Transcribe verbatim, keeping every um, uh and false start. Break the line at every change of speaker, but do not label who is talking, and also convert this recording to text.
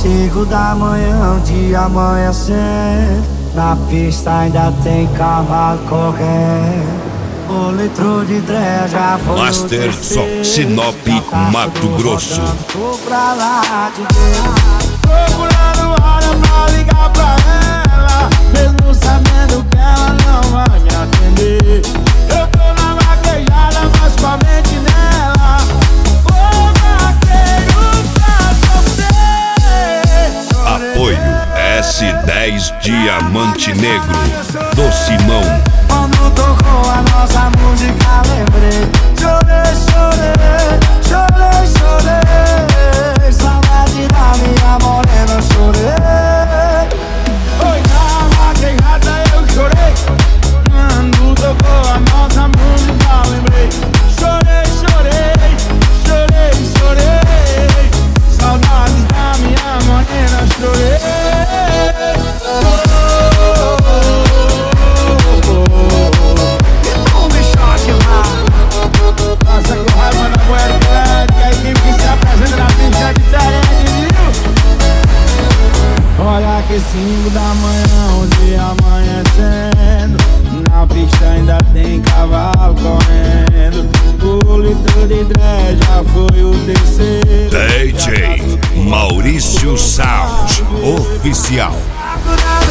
Cinco da manhã, o dia amanhecendo. Na pista ainda tem cavalo correndo. O litro de dread já foi.
Master Som, Sinop, Mato Grosso.
Tô pra lá de Deus.
Procurando hora pra ligar pra ela, mesmo sabendo que ela não vai me atender. Eu tô na vaquejada, mas com a mente nela. Ô vaqueiro pra sofrer.
Apoio S dez Diamante Negro do Simão.
Quando tocou a nossa música lembrei. Chorei, chorei, chorei, chorei. Saudade da minha morena, chorei.
Oi, na vaquejada eu chorei. Quando tocou a nossa música lembrei. Chorei, chorei, chorei, chorei. Saudades da minha morena, chorei. Olha que cinco da manhã, o dia amanhecendo. Na pista ainda tem cavalo correndo. O litro de dread já foi o terceiro.
D J Maurício Sound Oficial.